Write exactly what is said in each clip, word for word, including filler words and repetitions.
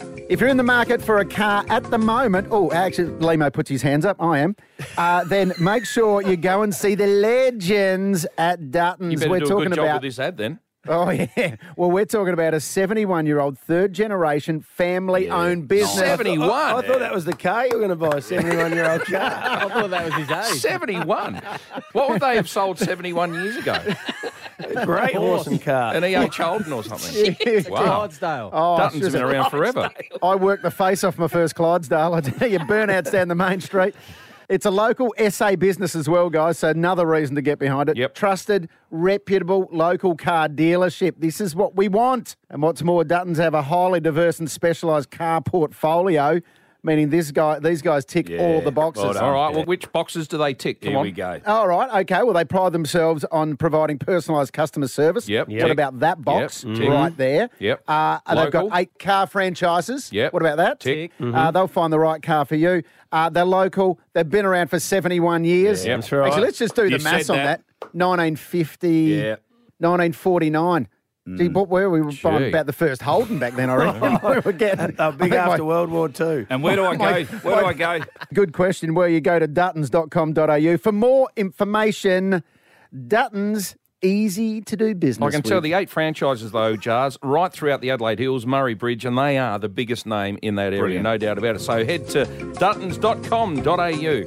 If you're in the market for a car at the moment, oh, actually, Limo puts his hands up. I am. Uh, then make sure you go and see the legends at Dutton's. You better We're do a talking good job about with this ad then. Oh, yeah. Well, we're talking about a seventy-one-year-old third-generation family-owned business. seventy-one? I, I thought that was the car you were going to buy, a seventy-one-year-old car. I thought that was his age. seventy-one? What would they have sold seventy-one years ago? Great horse and car. An E H Holden or something? Wow. Clydesdale. Oh, Dutton's it's been just- around forever. I worked the face off my first Clydesdale. I tell you, burnouts down the main street. It's a local S A business as well, guys, so another reason to get behind it. Yep. Trusted, reputable local car dealership. This is what we want. And what's more, Dutton's have a highly diverse and specialised car portfolio, meaning this guy, these guys tick Yeah, all the boxes. well done. All right, well, which boxes do they tick? Come Here on. we go. All right, okay. Well, they pride themselves on providing personalised customer service. Yep. What Yep. about that box Yep. Tick. right there? Yep. Uh, and they've got Local. eight car franchises. Yep. What about that? Tick. Uh, they'll find the right car for you. Uh, they're local. They've been around for seventy-one years. Yeah, that's right. Actually, let's just do You the maths said on that. that. nineteen fifty, Yeah. nineteen forty-nine. Gee, what were we? We were buying Gee. about the first Holden back then, I reckon. we were getting. They were big I think my- after World War Two. And where do I go? Where do I go? Good question. Where you go to duttons dot com dot a u for more information. Dutton's, easy to do business I can tell with. the eight franchises, though, Jars, right throughout the Adelaide Hills, Murray Bridge, and they are the biggest name in that area, Brilliant. no doubt about it. So head to duttons dot com dot a u.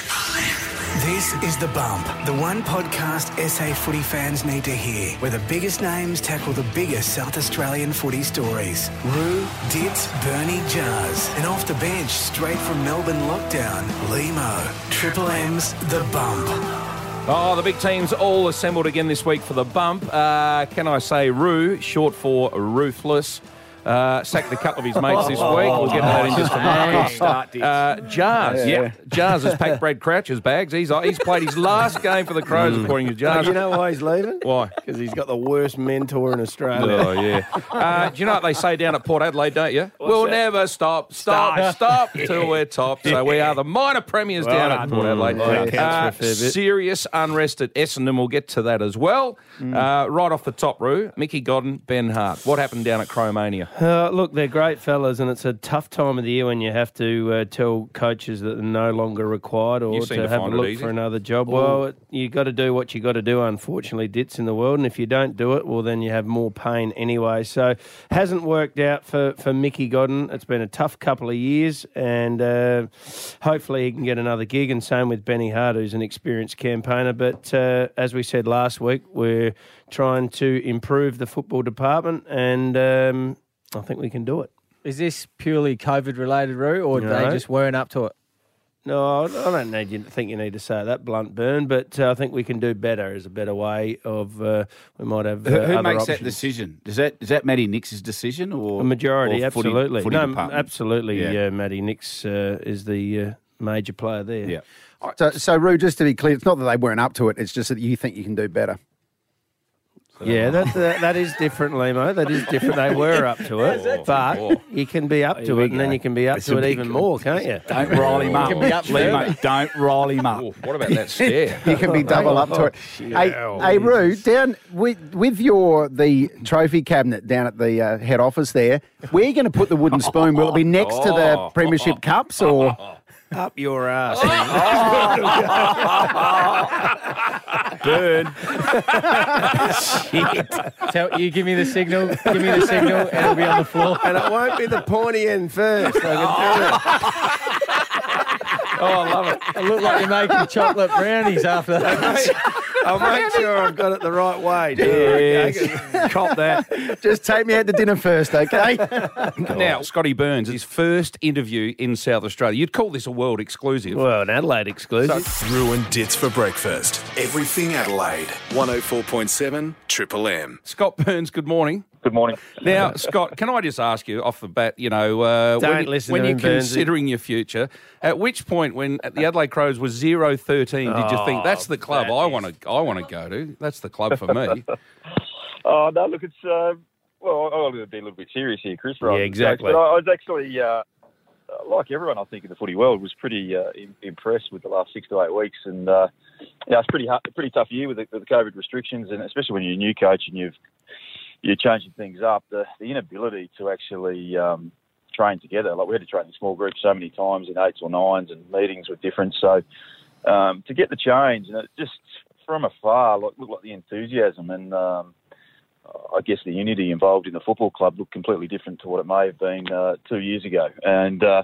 This is The Bump, the one podcast S A footy fans need to hear, where the biggest names tackle the biggest South Australian footy stories. Roo, Dits, Bernie, Jars, and off the bench, straight from Melbourne lockdown, Limo. Triple M's The Bump. Oh, the big teams all assembled again this week for the bump. Uh, can I say Roo, short for Ruthless, uh, sacked a couple of his mates this week. We'll get to that in just a moment. Start, Dits. Uh, Jars, Yeah. yeah. Jars has packed Brad Crouch's bags. He's he's played his last game for the Crows, according to Jars. You know why he's leaving? Why? Because he's got the worst mentor in Australia. Oh, yeah. Uh, do you know what they say down at Port Adelaide, don't you? we'll that? never stop, stop, stop till we're top. So we are the minor premiers Well down done. at Port Adelaide. Well, that counts for a Uh, fair bit. serious unrest at Essendon. We'll get to that as well. Uh, right off the top, Roo, Mickey Godden, Ben Hart. What happened down at Cromania? Uh, look, they're great fellas, and it's a tough time of the year when you have to uh, tell coaches that they're no longer required or You to, seem to have a find it look easy. for another job. Well, it, you got to do what you got to do, unfortunately, Dits, in the world, and if you don't do it, well, then you have more pain anyway. So, hasn't worked out for, for Mickey Godden. It's been a tough couple of years, and uh, hopefully he can get another gig, and same with Benny Hart, who's an experienced campaigner. But uh, as we said last week, we're trying to improve the football department, and um, I think we can do it. Is this purely COVID related, Roo, or No. they just weren't up to it? No, I don't need you to think you need to say that blunt, Burn, but uh, I think we can do better. Is a better way of uh, we might have uh, Who, who other makes options. that decision? Is that is that Matty Nix's decision or A majority, or footy- absolutely. footy no, department? absolutely. Yeah. Yeah, Matty Nix uh, is the uh, major player there. Yeah. So, so Roo, just to be clear, it's not that they weren't up to it. It's just that you think you can do better. Yeah, that, that that is different, Limo. That is different. They were up to it, but you can be up to we it, and then go. you can be up It's to a it big- even more, can't you? Don't roll him up. can be up Lee, there. mate, don't roll him up. Oh, what about that stare? You can be double up to it. Hey, hey, Roo, down with with your the trophy cabinet down at the uh, head office there. Where are you going to put the wooden spoon? Will it be next to the Oh. Premiership cups or? Up your ass. Burn. Tell, you give me the signal, give me the signal, and it'll be on the floor. And it won't be the pointy end first. I can tell you. Oh, I love it. It looked like you're making chocolate brownies after that. I'll make sure I've got it the right way. Yes. Cop that. Just take me out to dinner first, okay? Now, Scotty Burns, his first interview in South Australia. You'd call this a world exclusive. Well, an Adelaide exclusive. Ruined Dits for breakfast. Everything Adelaide. one oh four point seven Triple M. Scott Burns, good morning. Good morning. Now, Scott, can I just ask you off the bat, you know, uh, Don't when, you- listen when to you're him, Burnsy. considering your future, at which point when the Adelaide Crows was zero thirteen, did you think, that's the club that I is- want to I want to go to? That's the club for me. Oh, no, look, it's, uh, well, I've got to be a little bit serious here, Chris. rather Yeah, than exactly. jokes, But I, I was actually, uh, like everyone, I think, in the footy world, was pretty uh, im- impressed with the last six to eight weeks. And, uh, yeah, it's pretty hard, a pretty tough year with the, with the COVID restrictions, and especially when you're a new coach and you've, you're changing things up, the, the inability to actually um, train together. Like we had to train in small groups so many times in eights or nines, and meetings were different. So um, to get the change, and it just from afar, like, looked like the enthusiasm and um, I guess the unity involved in the football club looked completely different to what it may have been uh, two years ago. And uh,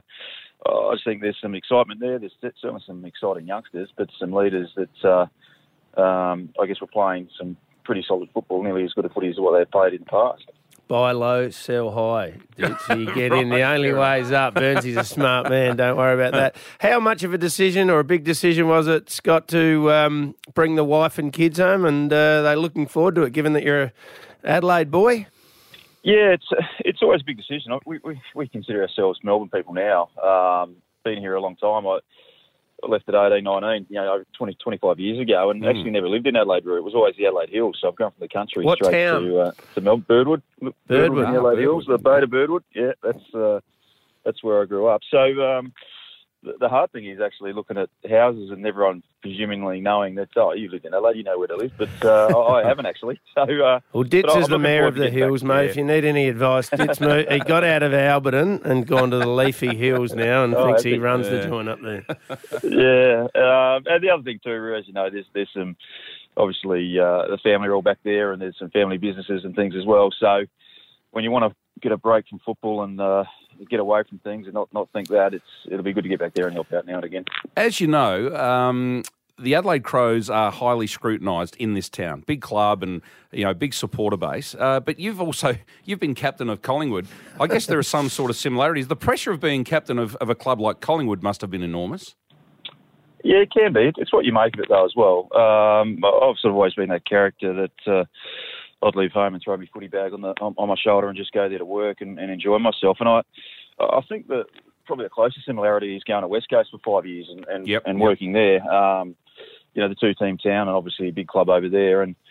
I just think there's some excitement there. There's certainly some exciting youngsters, but some leaders that uh, um, I guess were playing some pretty solid football, nearly as good a footy as what they've played in the past. Buy low, sell high. So you get in. The only way's up. Burnsy's a smart man. Don't worry about that. How much of a decision or a big decision was it, Scott, to um, bring the wife and kids home? And uh, they're looking forward to it, given that you're an Adelaide boy? Yeah, it's it's always a big decision. We we, we consider ourselves Melbourne people now. Um, been here a long time. I left at eighteen, nineteen, you know, twenty, twenty-five years ago, and mm. actually never lived in Adelaide. It was always the Adelaide Hills, so I've gone from the country what straight town? to uh, to Melbourne. Birdwood. Birdwood, Birdwood in the Adelaide oh, Hills, the Bay to Birdwood. Yeah, that's uh, that's where I grew up. So um, the, the hard thing is actually looking at houses and everyone presumably knowing that, oh, you live in Adelaide, you know where to live, but uh, I haven't actually. So uh, well, Ditz is the mayor of the hills, mate. If you need any advice, Ditz moved, he got out of Alberton and gone to the leafy hills now, and oh, thinks he runs yeah. the joint up there. Yeah, um, and the other thing too, as you know, there's there's some obviously uh, the family are all back there, and there's some family businesses and things as well. So when you want to get a break from football and uh, get away from things and not, not think that, it's it'll be good to get back there and help out now and again. As you know, um, the Adelaide Crows are highly scrutinised in this town. Big club and, you know, big supporter base. Uh, but you've also you've been captain of Collingwood. I guess there are some sort of similarities. The pressure of being captain of, of a club like Collingwood must have been enormous. Yeah, it can be. It's what you make of it, though, as well. Um, I've sort of always been that character that uh, I'd leave home and throw my footy bag on the on, on my shoulder and just go there to work and, and enjoy myself. And I, I think that probably the closest similarity is going to West Coast for five years and and, yep, and yep. working there. Um, you know, the two-team town and obviously a big club over there. And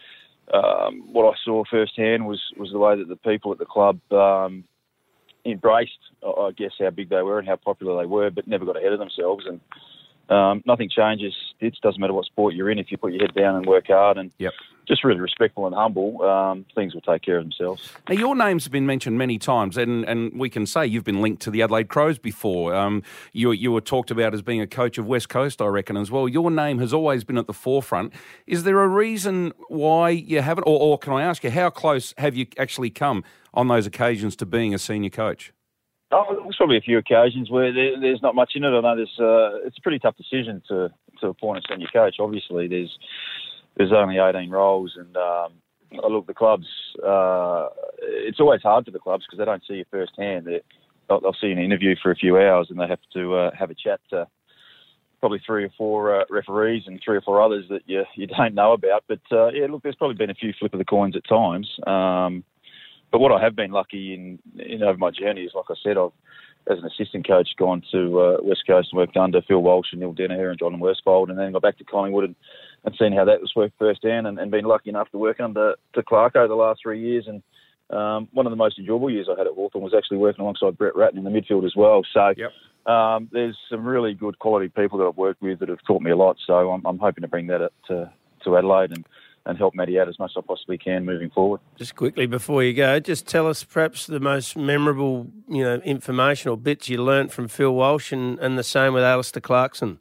um, what I saw firsthand was was the way that the people at the club um, embraced, I guess, how big they were and how popular they were, but never got ahead of themselves. And Um, nothing changes. It doesn't matter what sport you're in. If you put your head down and work hard and yep. just really respectful and humble, um, things will take care of themselves. Now, your name's been mentioned many times, and, and we can say you've been linked to the Adelaide Crows before. Um, you, you were talked about as being a coach of West Coast, I reckon, as well. Your name has always been at the forefront. Is there a reason why you haven't, or, or can I ask you, how close have you actually come on those occasions to being a senior coach? Oh, there's probably a few occasions where there, there's not much in it. I know there's, uh, it's a pretty tough decision to, to appoint a senior coach. Obviously, there's there's only eighteen roles, and um, look, the clubs. Uh, it's always hard for the clubs because they don't see you firsthand. They'll, they'll see an interview for a few hours, and they have to uh, have a chat to probably three or four uh, referees and three or four others that you you don't know about. But uh, yeah, look, there's probably been a few flip of the coins at times. Um, But what I have been lucky in, in over my journey is, like I said, I've, as an assistant coach, gone to uh, West Coast and worked under Phil Walsh and Neil Deniher and John Worsfold, and then got back to Collingwood and, and seen how that was worked firsthand, and, and been lucky enough to work under to Clark over the last three years. And um, one of the most enjoyable years I had at Hawthorn was actually working alongside Brett Ratton in the midfield as well. So yep. um, there's some really good quality people that I've worked with that have taught me a lot. So I'm, I'm hoping to bring that up to, to Adelaide and and help Matty out as much as I possibly can moving forward. Just quickly before you go, just tell us perhaps the most memorable, you know, informational bits you learnt from Phil Walsh, and, and the same with Alistair Clarkson.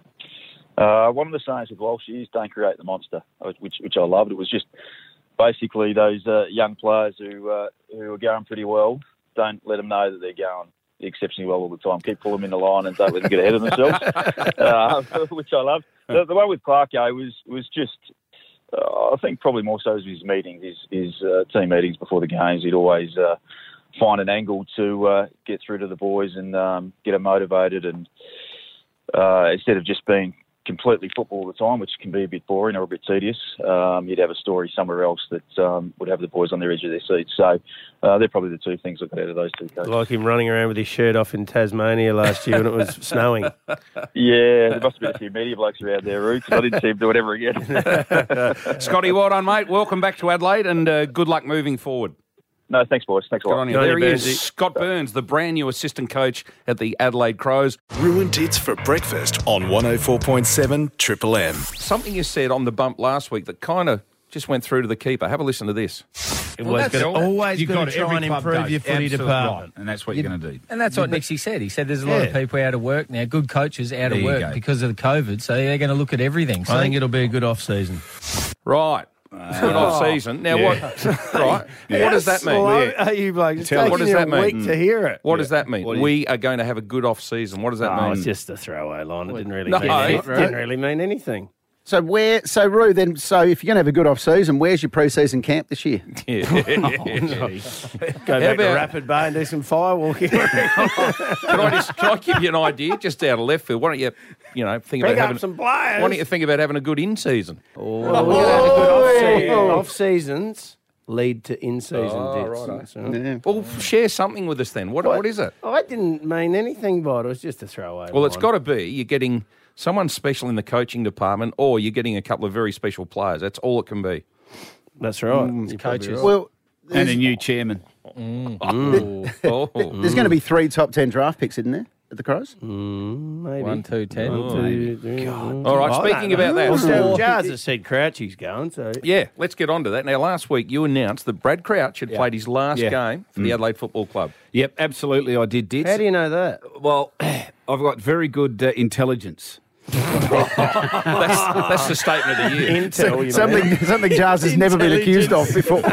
Uh, one of the sayings with Walsh is "Don't create the monster," which which I loved. It was just basically those uh, young players who uh, who are going pretty well. Don't let them know that they're going exceptionally well all the time. Keep pulling them in the line and don't let them get ahead of themselves, uh, which I love. The, the one with Clarko was was just. Uh, I think probably more so as his meetings, his, his uh, team meetings before the games. He'd always uh, find an angle to uh, get through to the boys and um, get them motivated. And uh, instead of just being completely football all the time, which can be a bit boring or a bit tedious, um, you'd have a story somewhere else that um, would have the boys on the edge of their seats. So uh, they're probably the two things I got out of those two coaches. Like him running around with his shirt off in Tasmania last year when it was snowing. Yeah, there must have been a few media blokes around there, Roo, because I didn't see him do it ever again. Scotty, well done, mate. Welcome back to Adelaide, and uh, good luck moving forward. No, thanks, boys. Thanks a lot. Good on you. There he is, Scott Burns, the brand new assistant coach at the Adelaide Crows. Roo and Ditz for breakfast on one oh four point seven Triple M. Something you said on the bump last week that kind of just went through to the keeper. Have a listen to this. Always that's got all. always You've got got to try every and club improve does. your footy Absolutely department. right. And that's what you're going to do. And that's what Nixie said. He said there's a lot of Yeah. people out of work now, good coaches out There of you work go. because of the COVID, so they're going to look at everything. So I think it'll be a good off-season. Right. Good off season. Now what? Right. What does that mean? Well, I- you blokes, it's Tell us. taken What does you that a mean? week to hear it. What does that mean? What is- We are going to have a good off season. What does that Oh, mean? it's just a throwaway line. It didn't really No, mean anything. it's It didn't really mean anything. So where? So Roo, then. So if you're going to have a good off season, where's your pre-season camp this year? Yeah. Go back to about- Rapid Bay and do some firewalking. Can I just can I give you an idea just out of left field? Why don't you, you know, think Pick about up having some players. Why don't you think about having a good in season? Well, we're going to have a good off-season. Off-seasons lead to in-season Oh, dits. righto. So- Yeah. Well, share something with us then. What what is it? I didn't mean anything by it. It was just a throwaway Well, it's line. got to be you're getting someone special in the coaching department, or you're getting a couple of very special players. That's all it can be. That's right. You're probably coaches. right. Well, And a new chairman. Oh, there's going to be three top ten draft picks, isn't there, at the Crows? Maybe. One, two, ten. One, two, three, four. all right. I Speaking don't know. about that, Well, Sam Jars has said Crouchy's going, so... yeah, let's get on to that. Now, last week you announced that Brad Crouch had played his last Yeah. game for the Adelaide Football Club. Yep, absolutely. I did. Dits. How do you know that? Well, I've got very good uh, intelligence. That's, that's the statement of the year. Intel, you know. Something, something Jars has never been accused of before.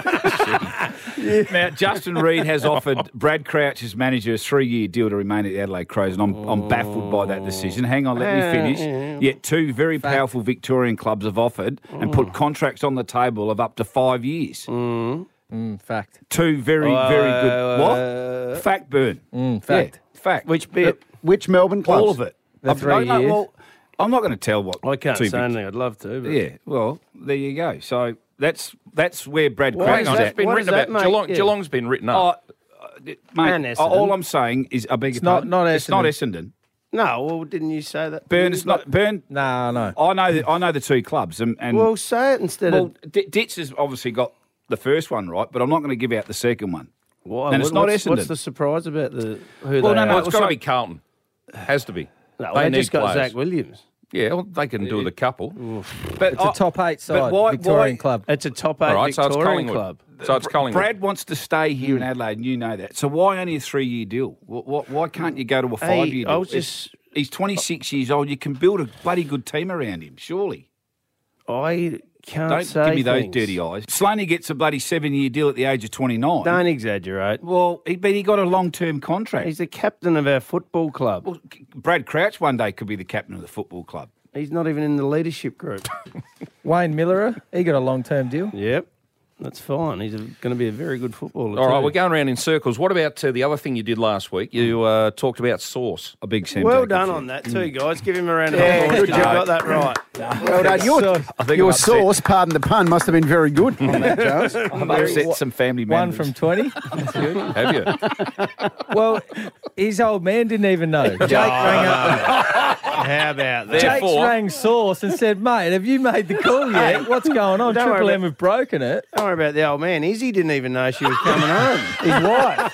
Now, Justin Reid has offered Brad Crouch as manager a three-year deal to remain at the Adelaide Crows, and I'm, I'm baffled by that decision. Hang on, let me finish. Yet two very powerful Victorian clubs have offered and put contracts on the table of up to five years. Mm, fact. Two very, Uh, very good... uh, what? Fact, Burn. Mm, fact. Yeah, fact. Which bit? Which Melbourne clubs? All of it. The I've- three I know- years? Well, I'm not going to tell what... I can't two say big- anything. I'd love to. But... Yeah, well, there you go. So that's that's where Brad Well, Crouch hang is on, at. It's been What written does that about. make? Geelong, Yeah. Geelong's been written Oh, up. uh, mate, And Essendon. all I'm saying is, I beg your not- pardon, not it's not Essendon. Essendon. No, well, didn't you say that? Burn, it's not Burn. No, no. I know, the, I know the two clubs, and, and Well, say it instead well, of... D- Ditz has obviously got the first one right, but I'm not going to give out the second one. What, and it's not what's, Essendon. What's the surprise about the who Well, they no, are? no, Well, it's got to so- be Carlton. Has to be. No, They they, need just got players. Zach Williams. Yeah, well, they can do with a couple. But It's a I- top eight side but why- Victorian why- club. It's a top eight All right, so it's Victorian Collingwood. club. So it's Collingwood. Brad wants to stay here in Adelaide, and you know that. So why only a three-year deal? Wh- wh- Why can't you go to a Hey, five-year deal? I was It's- just- He's twenty-six years old. You can build a bloody good team around him, surely. I can't Don't say give me those things. dirty eyes. Slaney gets a bloody seven-year deal at the age of twenty-nine. Don't exaggerate. Well, he, but he got a long-term contract. He's the captain of our football club. Well, Brad Crouch one day could be the captain of the football club. He's not even in the leadership group. Wayne Miller, he got a long-term deal. Yep, that's fine. He's going to be a very good footballer. All right, too. we're going around in circles. What about uh, the other thing you did last week? You uh, talked about sauce. A big Sam Well Jacobs done fan. on that too, guys. Give him a round of Yeah, applause. good 'cause You job. got that right. Well done. Your, I think your I've upset- sauce, pardon the pun, must have been very good on that, Charles. I've upset some family One members. from twenty. Have you? Well, his old man didn't even know. Jake rang up. How about that? Jake's Therefore- rang Sauce and said, mate, have you made the call yet? What's going on? Don't worry Triple about- M have broken it. Don't worry about the old man. Izzy didn't even know she was coming home. His wife.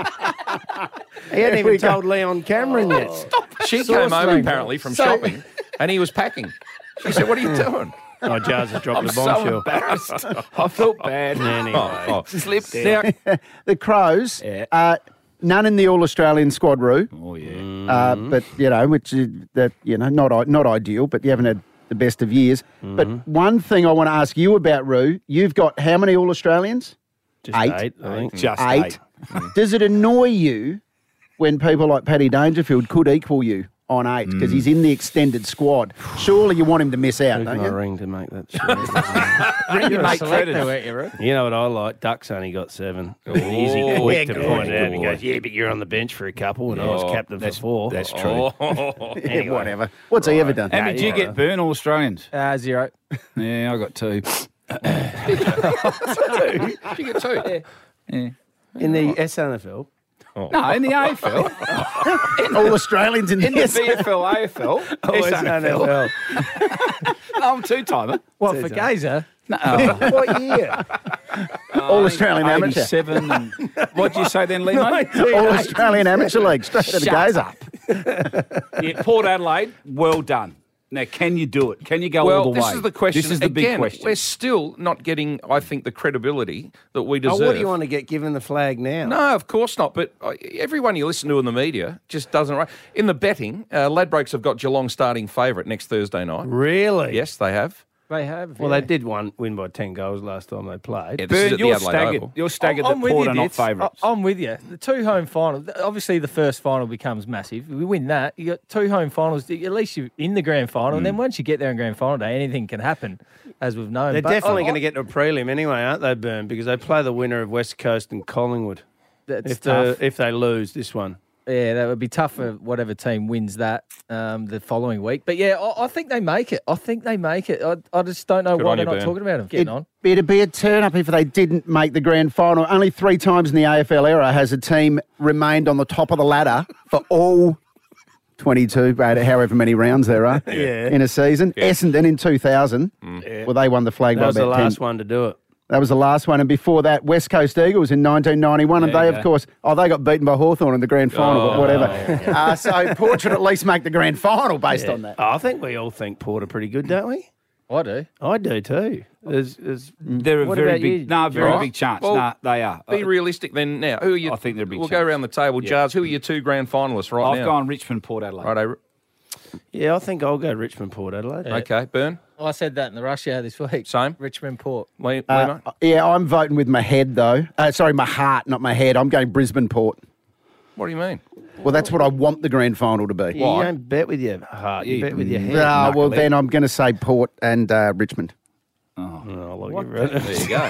He hadn't even told Leon Cameron yet. She Sauce came home rang. apparently from So- shopping, and he was packing. She said, "What are you doing?" Oh, Jars has dropped I'm the so bombshell. embarrassed. I felt bad. Anyway. Oh, Slipped Now, the Crows, Yeah. uh, none in the Mm. All-Australian squad, Roo. Oh, yeah. Uh, but, you know, which is, that, you know, not i- not ideal, but you haven't had the best of years. But one thing I want to ask you about, Roo, you've got how many All-Australians? Just Eight. eight, I think. Just Eight. Does it annoy you when people like Paddy Dangerfield could equal you on eight because he's in the extended squad? Surely you want him to miss out, Who's don't my you? ring to make that shit? Ring your mate Selector, Fredden. weren't you, Rick? You know what I like? Duck's only got seven. Easy, quick to good, point it out. good He boy. goes, yeah, but you're on the bench for a couple, and I was captain for four. That's true. Oh. Yeah, whatever. What's he ever done? How many did you get, Burn, all Australians? Uh, zero. Yeah, I got two. Did you get two? Yeah. In the S N F L. No, in the A F L. All Australians in, In the this. V F L, A F L, S N F L. L. No, I'm two-timer. What, for Gazer? No, What year? All Australian amateur. eighty-seven. And what'd you say then, Lee? mate? All Australian amateur league. Straight to the Shut gazer. up. Yeah, Port Adelaide, well done. Now, can you do it? Can you go well, all the this way? is the question. This is the Again, big question. We're still not getting, I think, the credibility that we Oh, deserve. what do you want to get given the flag now? No, of course not. But uh, everyone you listen to in the media just doesn't. Right. In the betting, uh, Ladbrokes have got Geelong starting favourite next Thursday night. Really? Yes, they have. They have. Well, yeah. they did one win by ten goals last time they played. Yeah, this is Bern, at the you're Adelaide staggered. Oval. You're staggered I'm that with Port you, are not Dits. favourites. I- I'm with you. The two home finals. Obviously, the first final becomes massive. We win that. You got two home finals. At least you're in the grand final. And then once you get there in grand final day, anything can happen, as we've known. They're But definitely I- going to get to a prelim anyway, aren't they, Burn? Because they play the winner of West Coast and Collingwood. That's If, tough. the, if they lose this one. Yeah, that would be tough for whatever team wins that um, the following week. But yeah, I, I think they make it. I think they make it. I, I just don't know Good why on they're you, not Ben. talking about them getting It, on. it'd be a turn up if they didn't make the grand final. Only three times in the A F L era has a team remained on the top of the ladder for all twenty-two, however many rounds there are Yeah. in a season. Essendon in two thousand, well, they won the flag That by was the about ten. last one to do it. That was the last one. And before that, West Coast Eagles in nineteen ninety-one. And There they, you of go. course, oh, they got beaten by Hawthorn in the grand final, but Oh, whatever. Uh, so Port should at least make the grand final based on that. Oh, I think we all think Port are pretty good, don't we? I do. I do too. There's, there's, They're a What very about big, you? no, very Right. big chance. Well, no, they are. Be Uh, realistic then now. Who are you? I think they're a big We'll go chance. around the table. Yeah. Jars, who are your two grand finalists right I've now? gone Richmond, Port Adelaide. Righto. yeah, I think I'll go Richmond, Port Adelaide. Okay, Burn. I said that in the rush hour this week. Same. Richmond Port. Liam, Uh, Limo? yeah, I'm voting with my head, though. Uh, sorry, my heart, not my head. I'm going Brisbane Port. What do you mean? Well, that's what I want the grand final to be. You Why? don't bet with your heart, you Yeah, bet with your head. Ah, well, knucklehead. then I'm going to say Port and uh, Richmond. Oh, look, you've read it. There you go.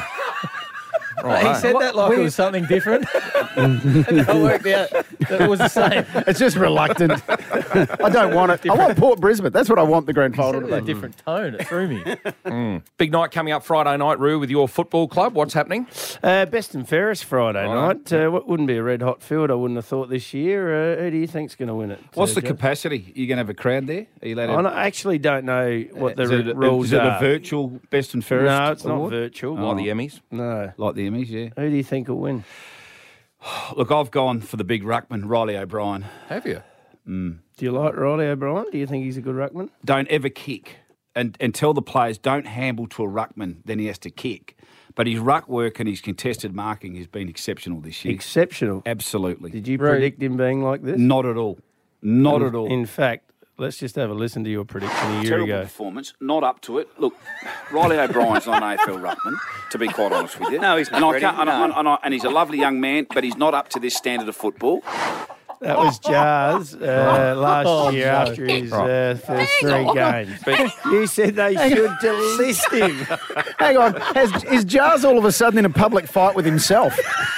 He Right. said that like it was something different. and I worked out that it was the same. It's just reluctant. I don't want it. I want Port Brisbane. That's what I want the grand final Said it to with a be. different tone. It threw me. Big night coming up Friday night, Roo, with your football club. What's happening? Uh, Best and fairest Friday Right. night. Uh, what wouldn't be a red hot field, I wouldn't have thought this year. Uh, who do you think's going to win it? What's the Sergio? capacity? Are you going to have a crowd there? Are you allowed to I don't- I actually don't know what the is it, a, rules is it are. a virtual best and fairest? No, it's not award? virtual. Like the Emmys. No. Like the Emmys, yeah. Who do you think will win? Look, I've gone for the big ruckman, Riley O'Brien. Have you? Do you like Riley O'Brien? Do you think he's a good ruckman? Don't ever kick, and and tell the players don't handle to a ruckman, then he has to kick. But his ruck work and his contested marking has been exceptional this year. Exceptional. Absolutely. Did you predict him being like this? Not at all. Not at all. In fact, let's just have a listen to your prediction a year Terrible ago. performance, not up to it. Look, Riley O'Brien's not an A F L ruckman, to be quite honest with you. No, he's not. And, I can't, and, I, and, I, and he's a lovely young man, but he's not up to this standard of football. That was Jars uh, last Oh, year no. after his uh, first three games. But you said they should delist him. Hang on. Has, is Jars all of a sudden in a public fight with himself?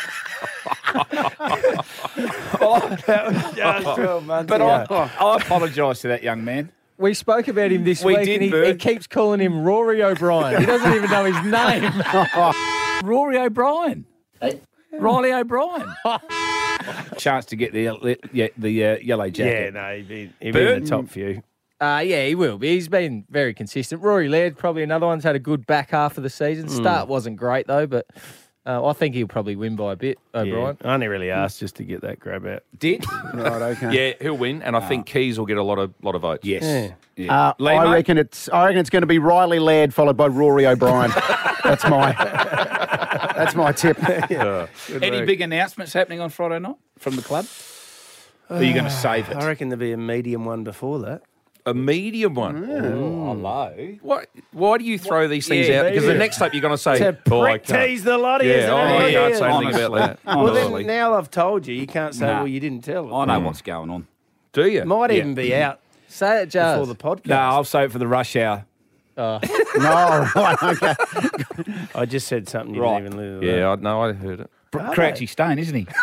That was Jars twelve months But ago. I, I apologise to that young man. We spoke about him this We week, did, and he, Bert. he keeps calling him Rory O'Brien. He doesn't even know his name. Rory O'Brien. Riley O'Brien. Chance to get the yeah, the uh, yellow Yeah, jacket. no, he'd be, he'd be in the top few. Uh, yeah, he will be. He's been very consistent. Rory Laird, probably another one's had a good back half of the season. Start wasn't great, though, but uh, I think he'll probably win by a bit, O'Brien. Yeah, I only really asked just to get that grab out. Did? Right, okay. Yeah, he'll win, and I think Keys will get a lot of lot of votes. Yes. Yeah. Yeah. Uh, Limo? I reckon it's. I reckon it's going to be Riley Laird followed by Rory O'Brien. That's my. That's my tip. Any big announcements happening on Friday night from the club? Or are you going to save it? I reckon there'll be a medium one before that. A medium one. Hello. Why, why do you throw these things Yeah, out? Because the medium. next up you're going to say, To oh, I prick can't. tease the lot of Yeah, you. oh, I can't say anything about that. Well, Honestly. then now I've told you, you can't say, Nah. well, you didn't tell I it. know what's going on. Do you? Might Yeah. even be out Say it, Jars. before the podcast. No, I'll save it for the rush hour. No, right, okay. I just said something you Right. didn't even listen to. Yeah, I know. I heard it. Crouchy staying, isn't he?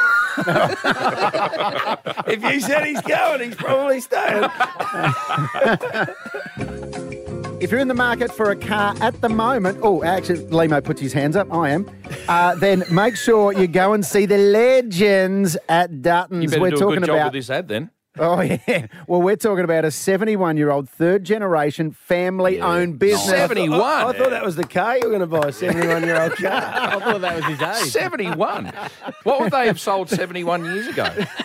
If you said he's going, he's probably staying. If you're in the market for a car at the moment, oh, actually, Limo puts his hands up. I am. Uh, then make sure you go and see the legends at Dutton's. You better We're do a talking good job about. with this ad then. Oh yeah. Well, we're talking about a seventy-one-year-old, third-generation, family-owned business. seventy-one. I, I thought that was the car you were going to buy, a seventy-one-year-old car. I thought that was his age. seventy-one. What would they have sold seventy-one years ago?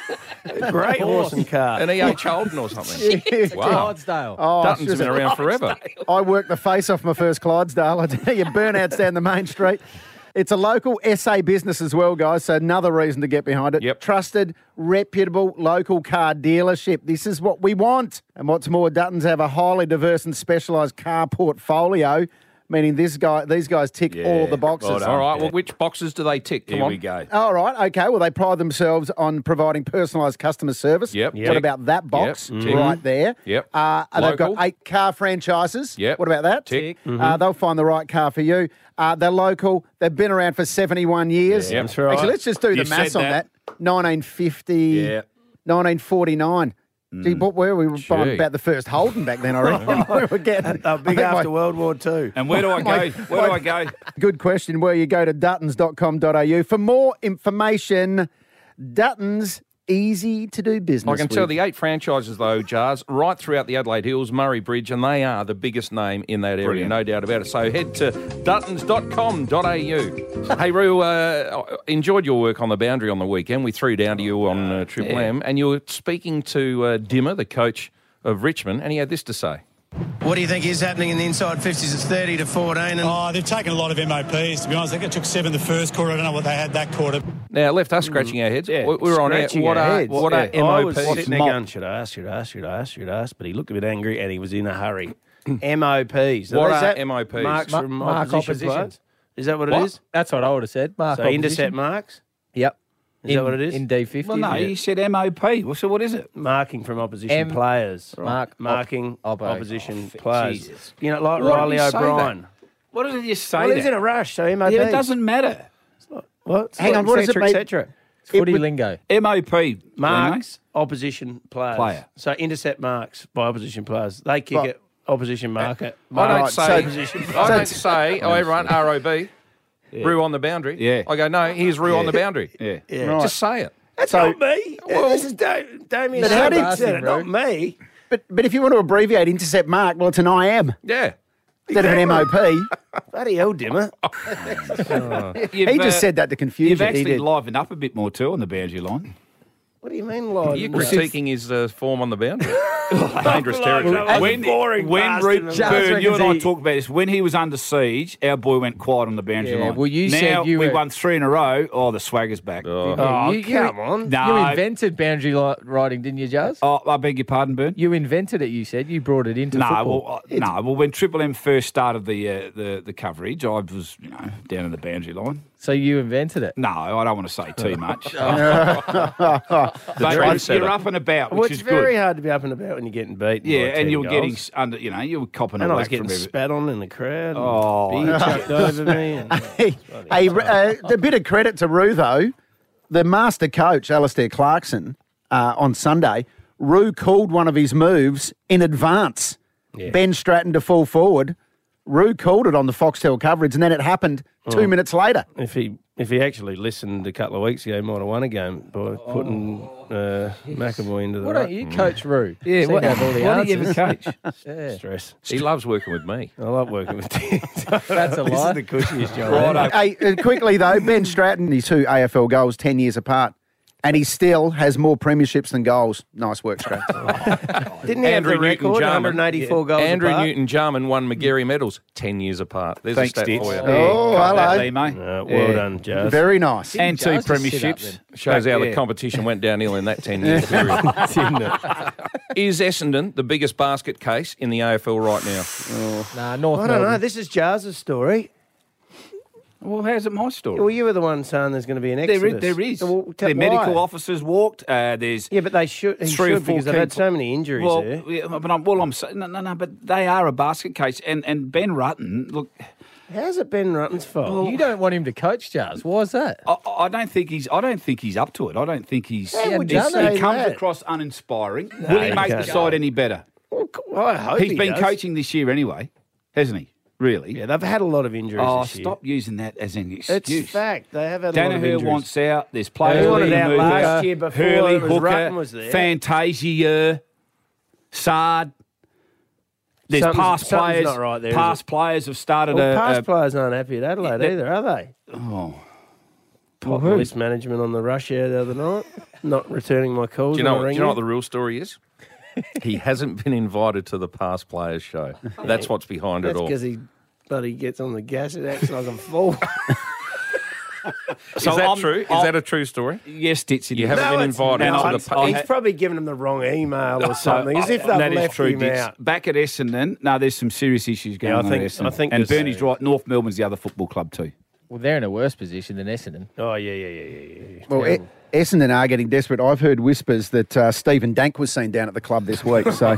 Great horse and car. An E H Holden or something. Wow. Clydesdale. Oh, Dutton's sure. been around forever. I worked the face off my first Clydesdale. I tell you, burnouts down the main street. It's a local S A business as well, guys, so another reason to get behind it. Yep. Trusted, reputable local car dealership. This is what we want. And what's more, Duttons have a highly diverse and specialised car portfolio, meaning this guy, these guys tick Yeah, all the boxes. right on. All right, well, which boxes do they tick? Come Here on. we go. All right, okay. Well, they pride themselves on providing personalised customer service. Yep. What Yep. about that box Yep. right there? Yep. Uh, and they've got Local. eight car franchises. Yep. What about that? Tick. Uh, they'll find the right car for you. Uh, they're local. They've been around for seventy-one years. Yeah, that's right. Actually, let's just do You the maths said on that. that. nineteen fifty, Yeah. nineteen forty-nine. Gee, what were we? We were buying Gee. about the first Holden back then, I reckon. we were getting. They're I big think after my- World War Two. And where do I go? Where do I go? Good question. Where you go to duttons dot com dot a u for more information. Duttons, easy to do business I can with. tell the eight franchises, though, Jars, right throughout the Adelaide Hills, Murray Bridge, and they are the biggest name in that area, Brilliant. no doubt about it. So head to duttons dot com dot a u. Hey, Roo, uh, enjoyed your work on the boundary on the weekend. We threw down to you on uh, Triple Yeah. M, and you were speaking to uh, Dimmer, the coach of Richmond, and he had this to say. What do you think is happening in the inside fifties? It's thirty to fourteen. And Oh, they've taken a lot of M O Ps, to be honest. I think it took seven the first quarter. I don't know what they had that quarter. Now, left us scratching our heads. Yeah, we we were on air. Scratching What our are, heads. what are Yeah. I M O was Ps? sitting there going, should I ask, should I ask, should I ask, should I ask, should I ask? But he looked a bit angry and he was in a hurry. M O Ps. What Is are that M O Ps? Marks Ma- from mark opposition oppositions. players? Is that what, What? it is? That's what I would have said. Mark So opposition. intercept marks? Yep. Is that what it is? In D fifty. Well, no, yeah. you said M O P. Well, so what is it? Marking from opposition M- players. Mark op- Marking oppo. opposition Oh, players. Jesus. You know, like Why did Riley you say O'Brien. that? What does it just say? Well, that? he's in a rush, so M O Ps. yeah, it doesn't matter. What? Hang on, what does it et mean? cetera. It's footy would- lingo. M O P. Marks, opposition players. Player. So intercept marks by opposition players. They kick Right. it, opposition marker. I don't Right, say, so- I don't say, oh, everyone, R O B, Roo on the boundary. Yeah. I go, no, here's Roo on the boundary. Yeah. Yeah. Right. Just say it. That's So- not me. Well- this is da- Damien But how Shepard did- said it, not me. But but if you want to abbreviate intercept mark, well, it's an I M Yeah. instead of an M O P. Bloody hell, Dimmer. You've, He just uh, said that to confuse You've you. He actually did. livened up a bit more too on the boundary line. What do you mean, live? You're critiquing his uh, form on the boundary. Dangerous Like, territory. no, When, boring when bastard Ru- in the Charles Bird, you and I reckons he- talked about this. When he was under siege, our boy went quiet on the boundary Yeah, line. well, you now said you we were- won three in a row. Oh, the swagger's back. Oh. Oh, You- you- come on. No, You invented boundary li- riding, didn't you, Jazz? Oh, I beg your pardon, Burn. You invented it, you said. You brought it into No, football. well, uh, no. Well, when Triple M first started the uh, the the coverage, I was you know down in the boundary line. So you invented it. No, I don't want to say too much. The but trendsetter. you're up and about, which Well, is it's very good. hard to be up and about when you're getting beaten. Yeah, by ten and you're goals. getting s- under. You know, you're copping And a I was whack getting from every. spat on in the crowd. and Oh. beer chucked over me. And, Hey, hey, uh, a bit of credit to Roo, though. The master coach, Alistair Clarkson, uh, on Sunday, Roo called one of his moves in advance. Yeah. Ben Stratton to fall forward. Roo called it on the Foxtel coverage, and then it happened two Oh. minutes later. if he if he actually listened a couple of weeks ago, he might have won a game by putting uh, McAvoy into the Why ruck. don't you coach Roo? Yeah, Seem what, to have all the why do you answers. ever coach? Yeah. Stress. He loves working with me. I love working with Tim. That's a This lie. is the cushiest job. Righto. Hey, uh, quickly, though, Ben Stratton, his two A F L goals ten years apart, and he still has more premierships than goals. Nice work, Stratton. Didn't he Andrew have the record? Newton-Jarman. one hundred eighty-four goals Andrew apart? Newton-Jarman won McGarry medals ten years apart. There's Thanks, a stat Dix. for you. Oh, Cut that, hello. Lee, mate. Uh, well Yeah. done, Jazz. Very nice. And two Jazz just sit up premierships. Shows how Yeah. the competition went downhill in that ten-year period. Didn't it? Is Essendon the biggest basket case in the A F L right now? Nah, North I don't know. Melbourne. This is Jazz's story. Well, how's it my story? Well, you were the one saying there's going to be an There exodus. is. There is. Well, the why? medical officers walked. Uh, there's Yeah, but they should. He three or should four because they've had people- so many injuries well, there. yeah, but I'm, well, I'm saying no, no, no. But they are a basket case, and and Ben Rutten. Look, How's it Ben Rutten's fault? You don't want him to coach, Jazz. Why is that? I, I don't think he's. I don't think he's up to it. I don't think he's. How would he's- you say he comes that? across uninspiring. Will he you make the can't. side any better? Well, I hope He's he been does. coaching this year anyway, hasn't he? Really? Yeah, they've had a lot of injuries Oh, this year. stop using that as an excuse. It's fact. They have had a lot of Danaher injuries. wants out. There's players He wanted leaving out move last year before Hurley, it was Hooker, Rutten was there. Fantasia, Sard. There's Something's- past something's players. not right there, is past it? players have started Well, a, past a players aren't happy at Adelaide Yeah, either, are they? oh, Hot list management on the rush hour the other night. Not returning my calls. Do you know, when I do ring you know what the real story is? He hasn't been invited to the Past Players show. That's what's behind That's it all. because he bloody gets on the gas and acts like a fool. Is that I'm- true? Is I'm- that a true story? Yes, Ditsy. You haven't been invited No, to the it's- pa- he's probably given them the wrong email or something, as if they've that is left true, him Dits. out. Back at Essendon, no, there's some serious issues going Yeah, I on think- at Essendon. I think and there's- Bernie's right. North Melbourne's the other football club too. Well, they're in a worse position than Essendon. Oh, yeah, yeah, yeah, yeah, yeah. Well, e- Essendon are getting desperate. I've heard whispers that uh, Stephen Dank was seen down at the club this week. So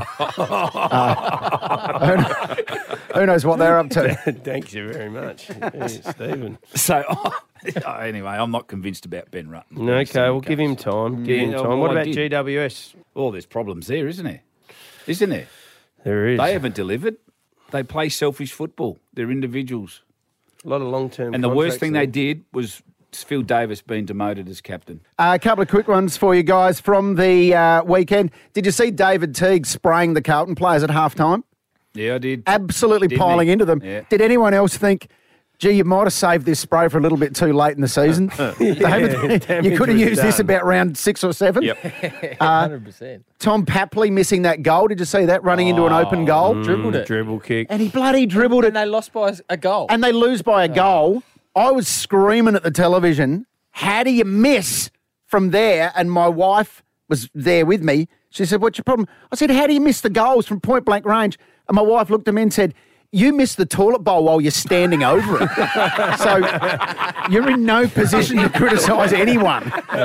uh, who, who knows what they're up to? Thank you very much, yeah, Stephen. So oh, anyway, I'm not convinced about Ben Rutten. Okay, we'll give him time. Give him Yeah, time. well, What I about did. G W S? Oh, there's problems there, isn't there? Isn't there? There is. They haven't delivered. They play selfish football. They're individuals. A lot of long-term And the worst contracts thing there. they did was Phil Davis being demoted as captain. Uh, a couple of quick ones for you guys from the uh, weekend. Did you see David Teague spraying the Carlton players at halftime? Yeah, I did. Absolutely Didn't piling he? into them. Yeah. Did anyone else think, gee, you might have saved this spray for a little bit too late in the season? David, damage you could have was used this done. about round six or seven. Yep. one hundred percent. Tom Papley missing that goal. Did you see that running into an open goal? Dribbled it. Dribble kick. And he bloody dribbled And it. they lost by a goal. And they lose by a goal. I was screaming at the television, how do you miss from there? And my wife was there with me. She said, what's your problem? I said, how do you miss the goals from point blank range? And my wife looked at me and said, you missed the toilet bowl while you're standing over it. So you're in no position to criticise anyone.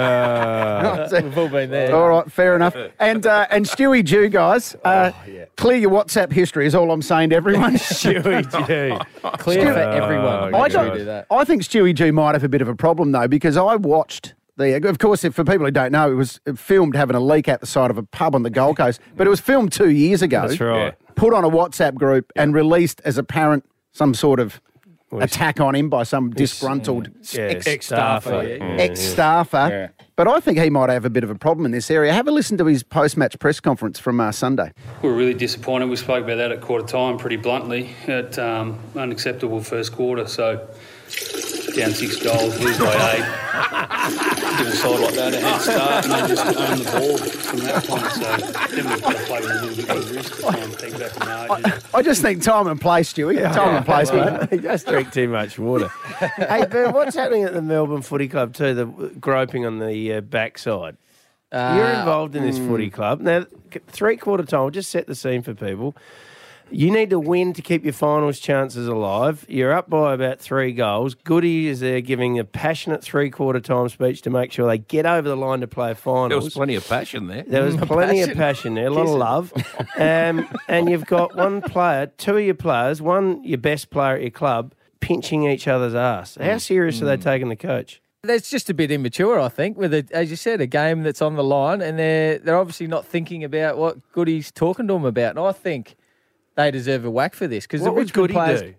Uh, We've all been there. All right, fair enough. And uh, and Stewie Jew, guys, uh, clear your WhatsApp history is all I'm saying to everyone. Stewie G. Clear for everyone. I, Make sure don't, we do that. I think Stewie Jew might have a bit of a problem, though, because I watched the... Of course, if, for people who don't know, it was filmed having a leak out the side of a pub on the Gold Coast, but it was filmed two years ago. That's right. Put on a WhatsApp group and released as apparent some sort of attack on him by some disgruntled Yeah, ex- ex-staffer. yeah, yeah. ex-staffer. Yeah. But I think he might have a bit of a problem in this area. Have a listen to his post-match press conference from uh, Sunday. We were really disappointed. We spoke about that at quarter time pretty bluntly. At um, unacceptable first quarter. So down six goals, lose by eight. Give a side like that a head start and then just own the ball from that point. So then we've got to play with a little bit of risk to try and peg back the margin. I just think time and place, Stewie. Time and place, mate. He does drink too much water. Hey, Ben, what's happening at the Melbourne Footy Club too? The groping on the uh, backside. You're involved in this footy club. Now, three quarter time, we'll just set the scene for people. You need to win to keep your finals chances alive. You're up by about three goals. Goody is there giving a passionate three-quarter time speech to make sure they get over the line to play finals. There was plenty of passion there. There was plenty of passion there, a lot of love. Um, and you've got one player, two of your players, one your best player at your club, pinching each other's ass. How serious are they taking the coach? That's just a bit immature, I think, with, a, as you said, a game that's on the line, and they're they're obviously not thinking about what Goody's talking to them about. And I think they deserve a whack for this because the What would Richmond Goody players. do?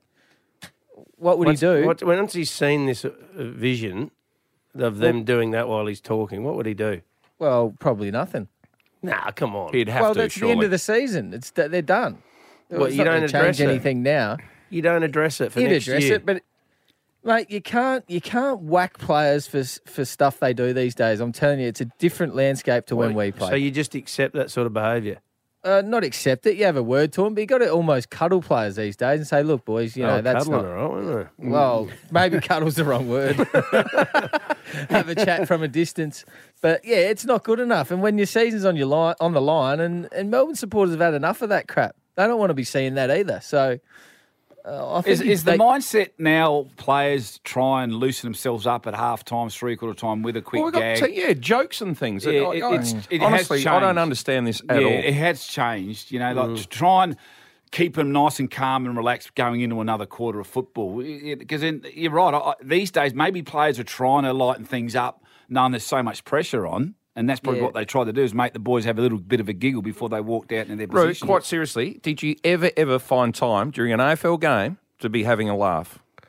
What would Once- he do? What, once he's seen this uh, vision of them doing that while he's talking, what would he do? Well, probably nothing. Nah, come on. He'd have well, to, that's surely. the end of the season. It's they're done. Well, It's you not don't gonna address change it. anything now. You don't address it for He'd next address year. it, but mate, you can't you can't whack players for for stuff they do these days. I'm telling you, it's a different landscape to when we play. So you just accept that sort of behaviour? Uh, not accept it. You have a word to them, but you got to almost cuddle players these days and say, "Look, boys, you know Oh, that's cuddling, not." all right, isn't it? Well, maybe cuddle's the wrong word. Have a chat from a distance, but yeah, it's not good enough. And when your season's on your line, on the line, and, and Melbourne supporters have had enough of that crap. They don't want to be seeing that either. So, uh, I think Is, is the they- mindset now players try and loosen themselves up at half time, three quarter time with a quick Well, we've got gag? to- yeah, jokes and things. Yeah, I- it- I- it's- it has honestly, I don't changed. understand this at yeah, all. it has changed. You know, like to try and keep them nice and calm and relaxed going into another quarter of football. Because you're right. I, I, these days, maybe players are trying to lighten things up, knowing there's so much pressure on. And that's probably Yeah. what they try to do is make the boys have a little bit of a giggle before they walked out into their Bro, position. quite seriously, did you ever, ever find time during an A F L game to be having a laugh?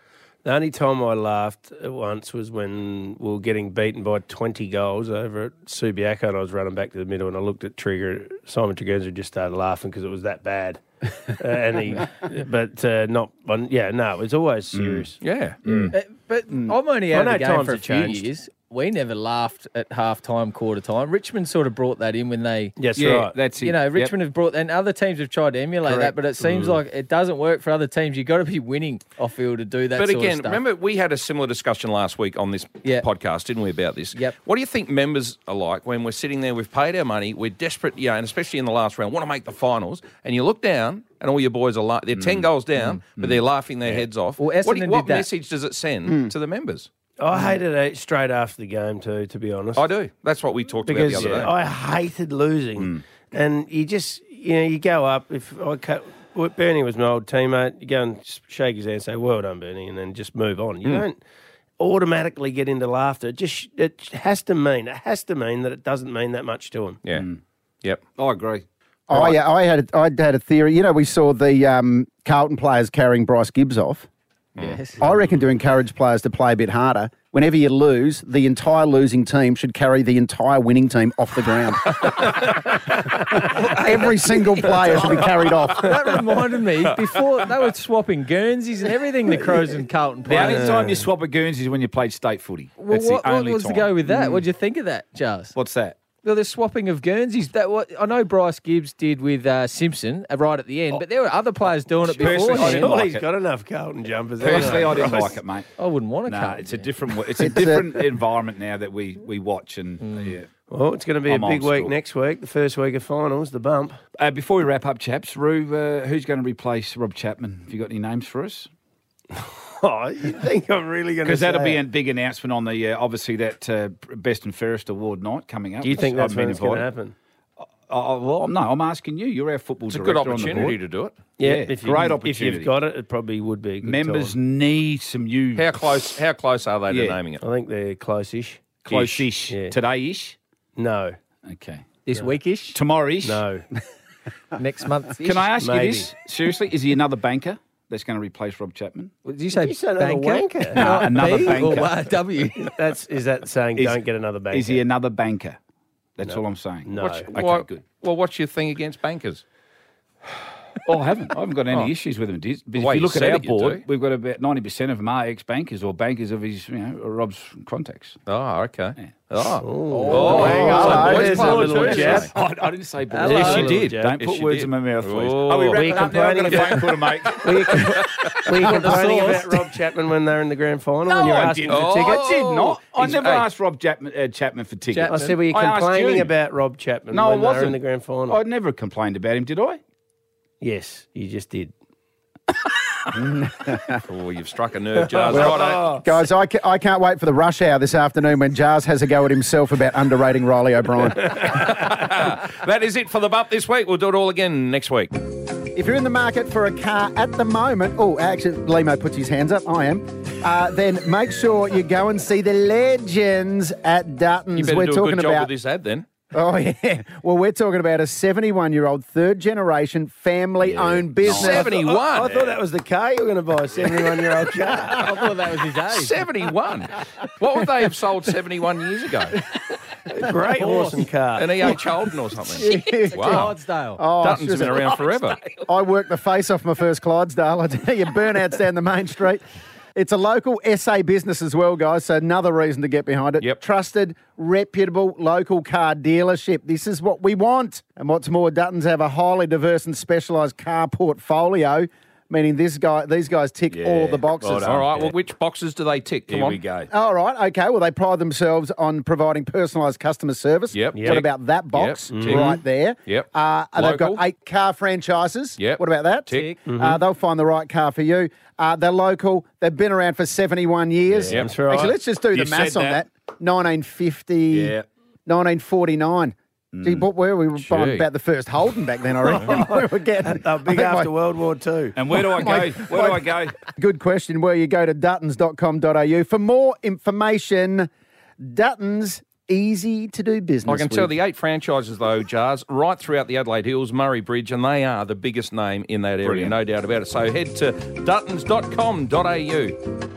The only time I laughed at once was when we were getting beaten by twenty goals over at Subiaco, and I was running back to the middle, and I looked at Trigger. Simon Tregenza just started laughing because it was that bad. uh, and he, but uh, not, yeah, no, it was always serious. Mm. Yeah. Mm. Uh, but Mm. I'm only I out know of the game times for a have few changed. years. We never laughed at half time, quarter time. Richmond sort of brought that in when they. Yes, Yeah, right. that's it. You know, Yep. Richmond have brought, and other teams have tried to emulate that, Correct. but it seems Mm. like it doesn't work for other teams. You've got to be winning off field to do that But sort again, of stuff. remember we had a similar discussion last week on this Yeah. podcast, didn't we, about this? Yep. What do you think members are like when we're sitting there, we've paid our money, we're desperate, yeah, and especially in the last round, want to make the finals, and you look down and all your boys are la- they're ten goals down, but they're laughing their heads off. Well, what do you- Essendon what did that. message does it send to the members? I hated it straight after the game too, to be honest. I do. That's what we talked because about the other day. I hated losing, and you just you know you go up. If I cut, well, Bernie was my old teammate, you go and s- shake his hand and say "Well done, Bernie," and then just move on. You Mm. don't automatically get into laughter. It just it has to mean it has to mean that it doesn't mean that much to him. Yeah. Yep. I agree. I, uh, I had a, I had a theory. You know, we saw the um, Carlton players carrying Bryce Gibbs off. Yes. I reckon to encourage players to play a bit harder, whenever you lose, the entire losing team should carry the entire winning team off the ground. Every single player should be carried off. That reminded me, before they were swapping Guernseys and everything, the Crows and Carlton The played. only time you swap a Guernsey is when you played state footy. Well, That's what, the what only was time. to go with that? What did you think of that, Jars? What's that? Well, the swapping of Guernseys. That what I know Bryce Gibbs did with uh, Simpson uh, right at the end, but there were other players doing it Personally, I beforehand. didn't like He's it. got enough Carlton jumpers. Personally, I didn't Christ. like it, mate. I wouldn't want to No, cut. it's a different. It's a different environment now that we we watch and yeah. Well, it's going to be I'm a big old week school. next week. The first week of finals, the bump. Uh, before we wrap up, chaps, Roo, uh, who's going to replace Rob Chapman? Have you got any names for us? Oh, you think I'm really going to? Because that'll be a big announcement on the uh, obviously that uh, Best and Fairest Award night coming up. Do you think which that's I've when been it's going to invited. happen? Oh, well, no, I'm asking you. You're our football It's a director good on the opportunity board. to do it. Yeah, Yeah, if you, great If opportunity. you've got it, it probably would be. A good Members time. need some new How close How close are they to Yeah. naming it? I think they're close-ish. close-ish Yeah. today-ish. No, Okay, This weekish, tomorrow-ish. no. next month. Can I ask Maybe. you this seriously? Is he another banker that's going to replace Rob Chapman? Did you say Did you say another banker? wanker? No, Not another B banker. Or uh, W. That's is that saying Is- don't get another bank? Is he another banker? That's all I'm saying. No. What's- Okay, what- good. Well, what's your thing against bankers? Oh, I haven't. I haven't got any Oh. issues with him. Diz. But The if way you you look at said our it, you board, do. we've got about ninety percent of them are ex-bankers or bankers of his, you know, Rob's contacts. Oh, okay. Yeah. Oh, Oh, hang on. So boys There's a club little too. jab. I, I didn't say boys. Hello. Yes, you did. Don't Yes, put you words did. in my mouth, please. Oh. Are we Were you wrapping up now? I've got a complaining phone call to make. Were you, com- were you complaining sauce. about Rob Chapman when they were in the grand final? No, when you were I asking didn't. for Oh. tickets? I did not. I He's- never hey. asked Rob Chapman, uh, Chapman for tickets. Chapman. I said, were you I asked complaining you. about Rob Chapman No, I when they were wasn't. in the grand final? I never complained about him, did I? Yes, you just did. Oh, you've struck a nerve, Jars. Well, Righto. Guys, I, ca- I can't wait for the rush hour this afternoon when Jars has a go at himself about underrating Riley O'Brien. That is it for the bump this week. We'll do it all again next week. If you're in the market for a car at the moment, oh, actually, Limo puts his hands up. I am. Uh, then make sure you go and see the legends at Dutton's. You better We're do a talking good job about. with this ad then. Oh yeah. Well, we're talking about a seventy-one-year-old, third-generation, family-owned business. seventy-one. I, I thought that was the car you were going to buy, a seventy-one-year-old car. I thought that was his age. seventy-one. What would they have sold seventy-one years ago? Great horse and car. An E H Holden or something. Wow. Clydesdale. Oh, Dutton's just- been around forever. I worked the face off my first Clydesdale. I tell you, burnouts down the main street. It's a local S A business as well, guys, so another reason to get behind it. Yep. Trusted, reputable local car dealership. This is what we want. And what's more, Duttons have a highly diverse and specialised car portfolio, meaning this guy, these guys tick all the boxes. well done. All right, well, which boxes do they tick? Come Here on. we go. All right, okay. Well, they pride themselves on providing personalised customer service. Yep. What Yep. about that box Yep. Tick. right there? Yep. Uh, and they've got Local. eight car franchises. Yep. What about that? Tick. Uh, they'll find the right car for you. Uh, they're local. They've been around for seventy-one years. Yeah, that's right. Actually, let's just do You the maths said on that. that. nineteen fifty, Yeah. nineteen forty-nine. Gee, what were we? We were buying Gee. about the first Holden back then, I reckon. we were getting. They were big I think my- after World War Two. And where do I My- go? Where do I go? Good question. Where you go to duttons dot com dot a u for more information. Duttons, easy to do business I can with. tell the eight franchises, though, Jars, right throughout the Adelaide Hills, Murray Bridge, and they are the biggest name in that area, Brilliant. no doubt about it. So head to duttons dot com dot a u.